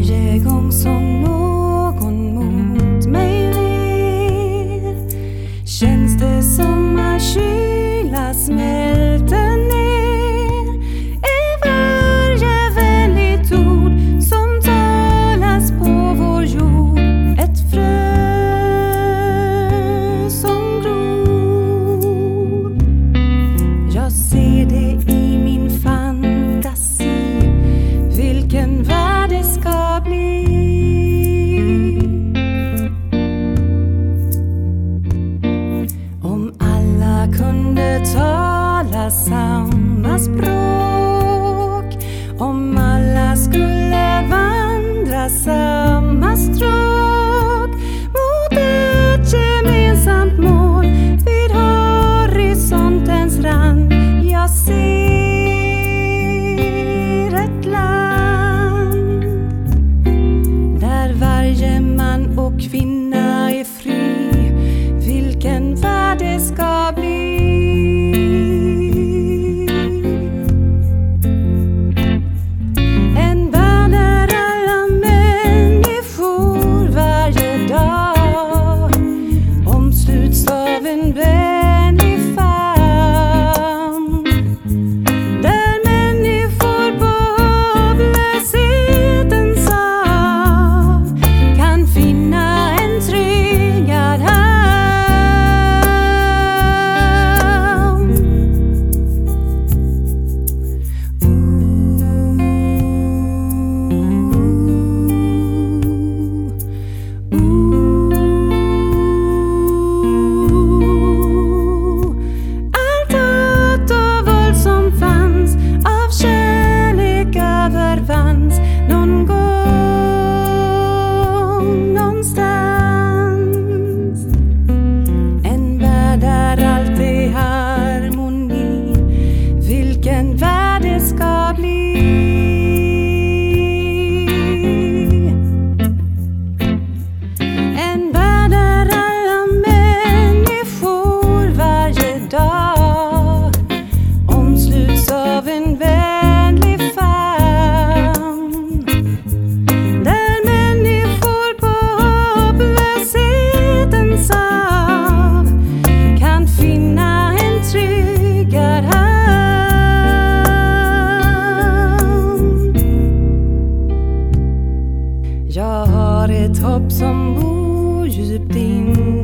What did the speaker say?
Varje gång som någon mot mig ler känns det som att kyla smälter ner. Är varje vänligt ord som talas på vår jord ett frö som gror. Jag ser det i min fantasi, vilken värld det ska bli. Om alla kunde tala samma språk, om alla skulle vandra samma stråk mot ett gemensamt mål vid horisontens rand. Jag ser ett land där varje man och kvinna är fri, vilken värld det ska bli. En värld där alla människor varje dag omsluts av en vänlig famn, där människor på hopplöshetens hav kan finna en tryggad hamn. Allt hat och våld som fanns av kärlek övervanns någon gång någonstans. En värld där allt är harmoni, vilken värld det ska bli. En värld där alla människor varje dag omsluts av en vänlig famn, där människor på hopplöshetens hav kan finna en tryggad hamn. Jag har ett hopp som bor djupt in